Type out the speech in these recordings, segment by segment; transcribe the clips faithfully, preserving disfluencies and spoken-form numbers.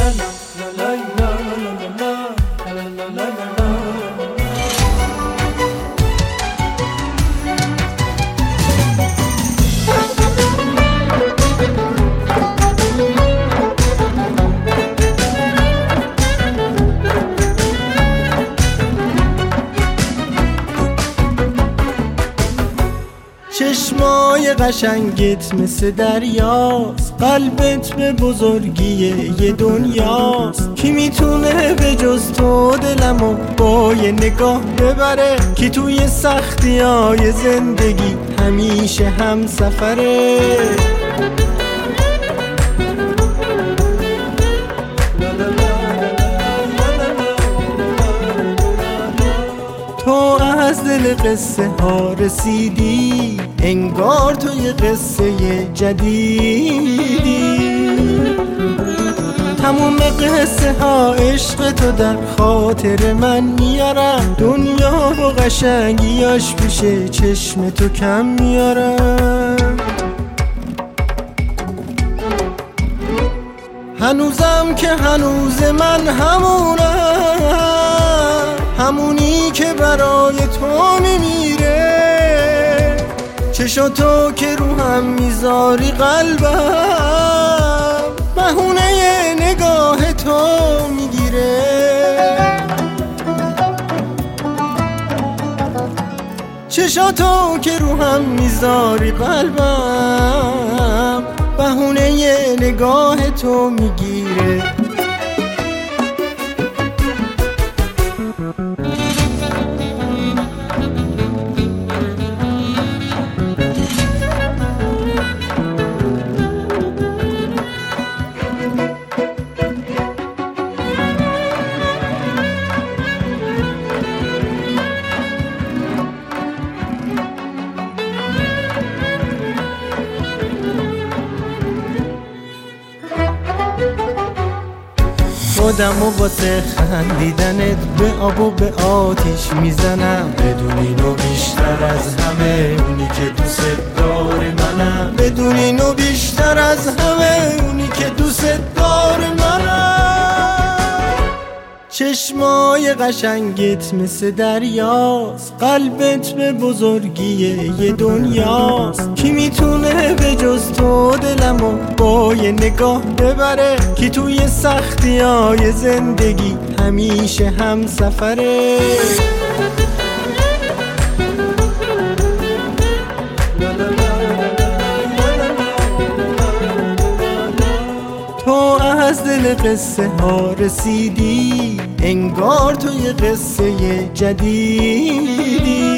چشمای قشنگت مثل دریاست، قلبت به بزرگی یه دنیاست. کی میتونه به جز تو دلمو با یه نگاه ببره؟ کی توی سختی های زندگی همیشه هم سفره؟ تو از دل قصه ها رسیدی، انگار تو یه قصه جدیدی. تموم قصه ها عشق تو در خاطر من میارم، دنیا و قشنگیاش پیش چشم تو کم میارم. هنوزم که هنوز من همونم، همونی که برای تو میمیره. چشاتو که رو هم میذاری قلبم بهونه نگاه تو میگیره. چشاتو که رو هم میذاری قلبم بهونه نگاه تو میگیره. خودم و واسه خندیدنت به آب و به آتیش میزنم. بدونی نو بیشتر از همه اونی که دوست داره منم. بدونی نو بیشتر از همه اونی که دوست داره منم. چشمای قشنگت مثل دریاست، قلبت به بزرگی یه دنیاست. کی میتونه به جز تو دلمو با یه نگاه ببره؟ کی توی سختی های زندگی همیشه هم سفره؟ تو از دل قصه ها رسیدی، انگار تو یه قصه جدیدی.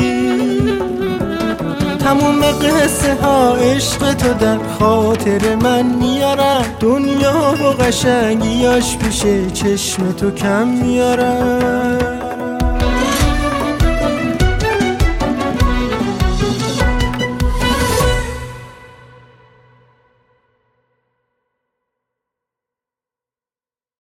تموم قصه ها عشق تو در خاطر من میارم، دنیا و قشنگیاش پیش چشم تو کم میارم.